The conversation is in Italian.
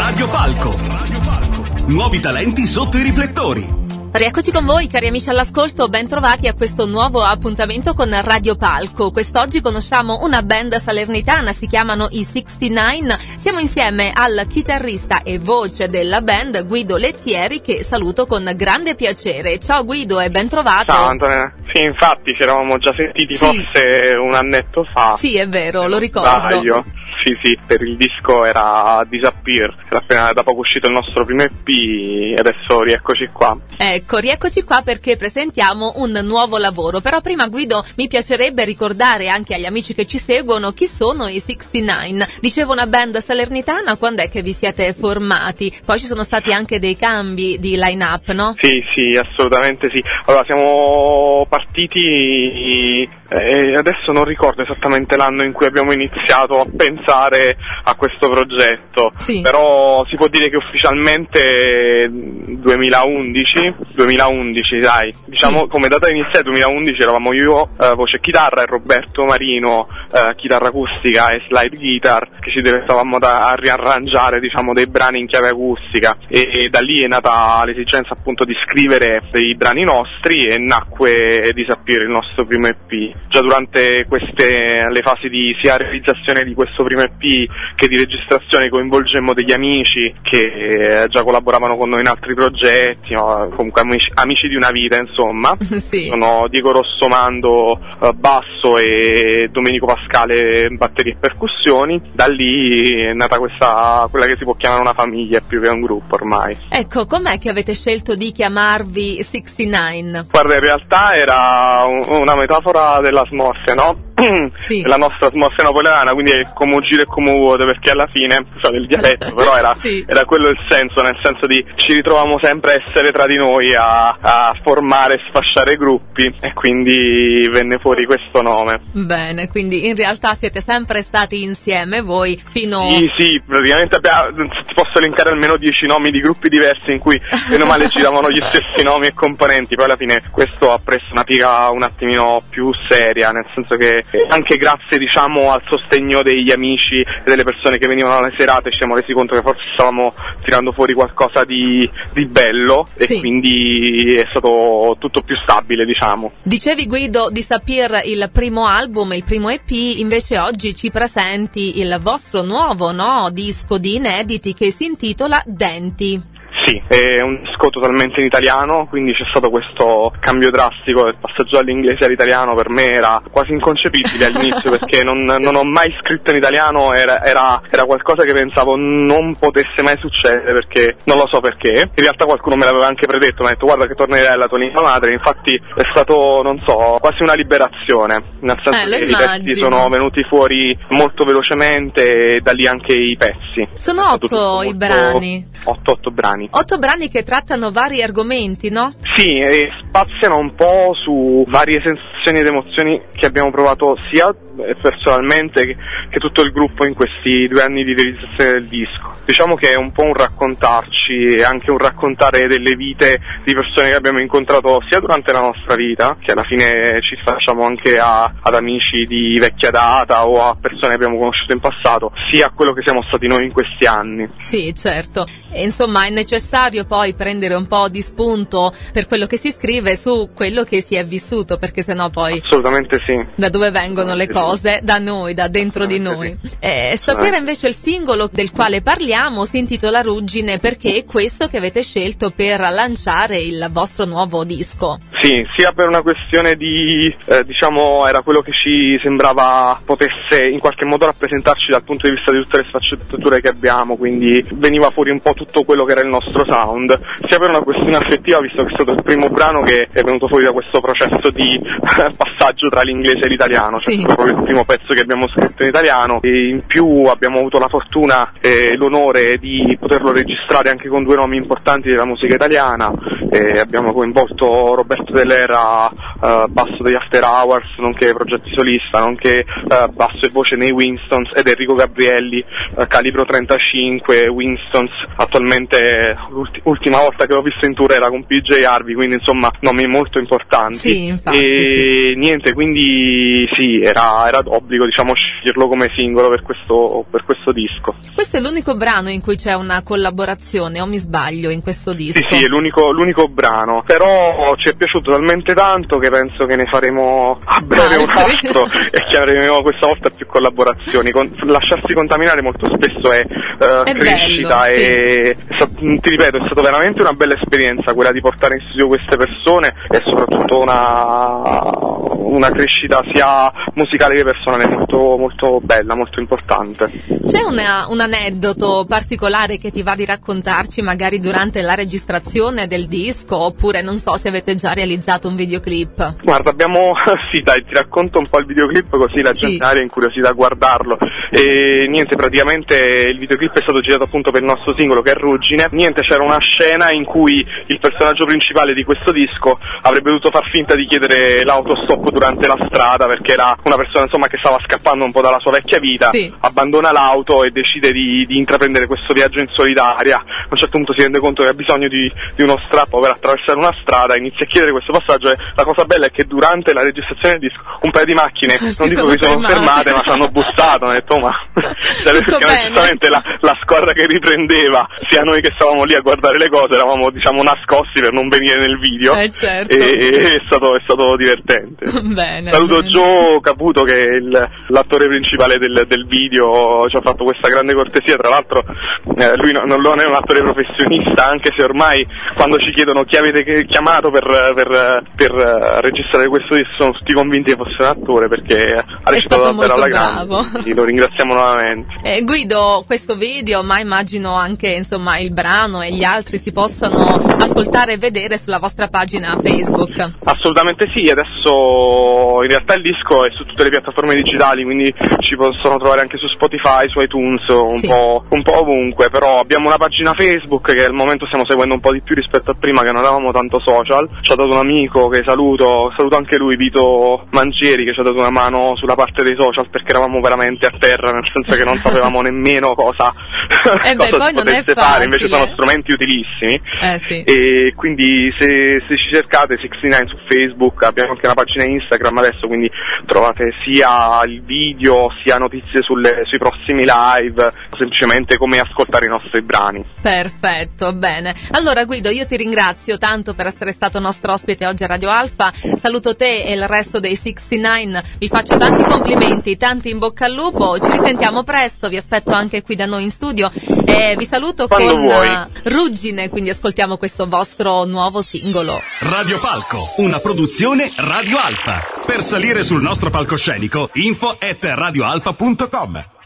Radio Palco. Nuovi talenti sotto i riflettori. Rieccoci con voi, cari amici all'ascolto, ben trovati a questo nuovo appuntamento con Radio Palco. Quest'oggi conosciamo una band salernitana, si chiamano i 69. Siamo insieme al chitarrista e voce della band, Guido Lettieri, che saluto con grande piacere. Ciao Guido e ben trovato. Ciao Antonella. Sì, infatti ci eravamo già sentiti forse un annetto fa. Sì, è vero, lo ricordo. Sì, per il disco era Disappear, era appena da poco uscito il nostro primo EP e adesso rieccoci qua. Ecco, rieccoci qua perché presentiamo un nuovo lavoro, però prima Guido mi piacerebbe ricordare anche agli amici che ci seguono chi sono i 69. Dicevo una band salernitana, quando è che vi siete formati? Poi ci sono stati anche dei cambi di line-up, no? Sì, assolutamente sì. Allora, siamo partiti e adesso non ricordo esattamente l'anno in cui abbiamo iniziato a pensare a questo progetto, sì. Però si può dire che ufficialmente 2011 dai, diciamo sì. Come data iniziale 2011 eravamo io, voce e chitarra, e Roberto Marino, chitarra acustica e slide guitar, che ci stavamo a riarrangiare diciamo dei brani in chiave acustica e da lì è nata l'esigenza appunto di scrivere dei brani nostri e nacque Disappear, il nostro primo EP. Già durante le fasi di sia realizzazione di questo primo EP che di registrazione coinvolgemmo degli amici che già collaboravano con noi in altri progetti, no? Comunque amici di una vita insomma. Sì. Sono Diego Rossomando basso e Domenico Pascale batterie e percussioni. Da lì è nata quella che si può chiamare una famiglia più che un gruppo ormai. Ecco, com'è che avete scelto di chiamarvi 69? Guarda, in realtà era una metafora della smorfia, no? Sì. La nostra smorfia napoletana, quindi è come ugire e come vuote, perché alla fine, del dialetto, però sì. Era quello il senso, nel senso di ci ritroviamo sempre a essere tra di noi, a formare e sfasciare gruppi, e quindi venne fuori questo nome. Bene, quindi in realtà siete sempre stati insieme voi fino... Sì, praticamente ti posso elencare almeno 10 nomi di gruppi diversi in cui meno male giravano gli stessi nomi e componenti, poi alla fine questo ha preso una piega un attimino più seria, nel senso che anche grazie diciamo al sostegno degli amici e delle persone che venivano alle serate ci siamo resi conto che forse stavamo tirando fuori qualcosa di bello e sì. Quindi è stato tutto più stabile diciamo. Dicevi Guido Disappear il primo album, il primo EP, invece oggi ci presenti il vostro nuovo disco di inediti che si intitola Denti. Sì, è un disco totalmente in italiano, quindi c'è stato questo cambio drastico del passaggio dall'inglese all'italiano. Per me era quasi inconcepibile all'inizio perché non ho mai scritto in italiano, era qualcosa che pensavo non potesse mai succedere perché non lo so perché. In realtà qualcuno me l'aveva anche predetto, mi ha detto guarda che tornerai alla tua lingua madre, infatti è stato, non so, quasi una liberazione, nel senso che i testi sono venuti fuori molto velocemente e da lì anche i pezzi. Sono 8 i brani. 8 brani. 8 brani che trattano vari argomenti, no? Sì, e spaziano un po' su varie sensazioni ed emozioni che abbiamo provato sia personalmente che tutto il gruppo in questi 2 anni di realizzazione del disco. Diciamo che è un po' un raccontarci e anche un raccontare delle vite di persone che abbiamo incontrato sia durante la nostra vita, che alla fine ci facciamo anche ad amici di vecchia data o a persone che abbiamo conosciuto in passato, sia a quello che siamo stati noi in questi anni. Sì, certo. E insomma è necessario poi prendere un po' di spunto per quello che si scrive su quello che si è vissuto, perché sennò poi... Assolutamente sì. Da dove vengono le cose? Da noi, da dentro di noi. Stasera invece il singolo del quale parliamo si intitola Ruggine, perché è questo che avete scelto per lanciare il vostro nuovo disco. Sì, sia per una questione di, era quello che ci sembrava potesse in qualche modo rappresentarci dal punto di vista di tutte le sfaccettature che abbiamo, quindi veniva fuori un po' tutto quello che era il nostro sound, sia per una questione affettiva, visto che è stato il primo brano che è venuto fuori da questo processo di passaggio tra l'inglese e l'italiano, cioè proprio il primo pezzo che abbiamo scritto in italiano, e in più abbiamo avuto la fortuna e l'onore di poterlo registrare anche con 2 nomi importanti della musica italiana, e abbiamo coinvolto Roberto Dell'Era, basso degli After Hours, nonché progetti solista, nonché basso e voce nei Winstons, ed Enrico Gabrielli, calibro 35, Winstons. Attualmente l'ultima volta che l'ho visto in tour era con PJ Harvey, quindi insomma nomi molto importanti. Sì, infatti, e niente, quindi sì, era d'obbligo, diciamo, sceglierlo come singolo per questo disco. Questo è l'unico brano in cui c'è una collaborazione, o mi sbaglio, in questo disco? Sì, è l'unico brano, però ci è piaciuto talmente tanto che penso che ne faremo a breve un altro e che avremo questa volta più collaborazioni. Lasciarsi contaminare molto spesso è crescita, bello, e ti ripeto, è stata veramente una bella esperienza quella di portare in studio queste persone, e soprattutto una crescita sia musicale che personale molto, molto bella, molto importante. C'è un aneddoto particolare che ti va di raccontarci magari durante la registrazione del disco, oppure non so se avete già realizzato un videoclip? Guarda, sì dai, ti racconto un po' il videoclip così la gente è incuriosita a guardarlo. E niente, praticamente il videoclip è stato girato appunto per il nostro singolo, che è Ruggine. Niente, c'era una scena in cui il personaggio principale di questo disco avrebbe dovuto far finta di chiedere l'autostop durante la strada, perché era una persona insomma che stava scappando un po' dalla sua vecchia vita, abbandona l'auto e decide di intraprendere questo viaggio in solitaria. A un certo punto si rende conto che ha bisogno di uno strappo per attraversare una strada, inizia a chiedere questo passaggio, e la cosa bella è che durante la registrazione del disco un paio di macchine, non dico che sono fermate, ma ci hanno bussato, hanno detto ma perché giustamente la squadra che riprendeva, sia noi che stavamo lì a guardare le cose, eravamo diciamo nascosti per non venire nel video, certo. e è stato divertente. Bene, saluto Joe Caputo, che è l'attore principale del video, ci ha fatto questa grande cortesia. Tra l'altro lui non è un attore professionista, anche se ormai quando ci chiedono chi avete chiamato per registrare questo disco sono tutti convinti che fosse un attore, perché ha recitato davvero alla grande. Quindi lo ringraziamo nuovamente. Guido, questo video, ma immagino anche insomma il brano e gli altri si possano ascoltare e vedere sulla vostra pagina Facebook. Assolutamente sì, adesso in realtà il disco è su tutte le piattaforme digitali, quindi ci possono trovare anche su Spotify, su iTunes, un po' ovunque, però abbiamo una pagina Facebook che al momento stiamo seguendo un po' di più rispetto a prima, che non avevamo tanto social. Ci ha dato un amico che saluto anche lui, Vito Mangieri, che ci ha dato una mano sulla parte dei social, perché eravamo veramente a terra, nel senso che non sapevamo nemmeno cosa poi non è fare, invece sono strumenti utilissimi, e quindi se ci cercate 69 su Facebook, abbiamo anche una pagina Instagram adesso, quindi trovate sia il video sia notizie sui prossimi live, semplicemente come ascoltare i nostri brani. Perfetto, bene. Allora Guido, io ti ringrazio tanto per essere stato nostro ospite oggi a Radio Alfa, saluto te e il resto dei 69, vi faccio tanti complimenti, tanti in bocca al lupo, ci risentiamo presto, vi aspetto anche qui da noi in studio e vi saluto quando con vuoi. Ruggine, quindi ascoltiamo questo vostro nuovo singolo. Radio Palco, una produzione Radio Alfa. Per salire sul nostro palcoscenico, info@radioalfa.com.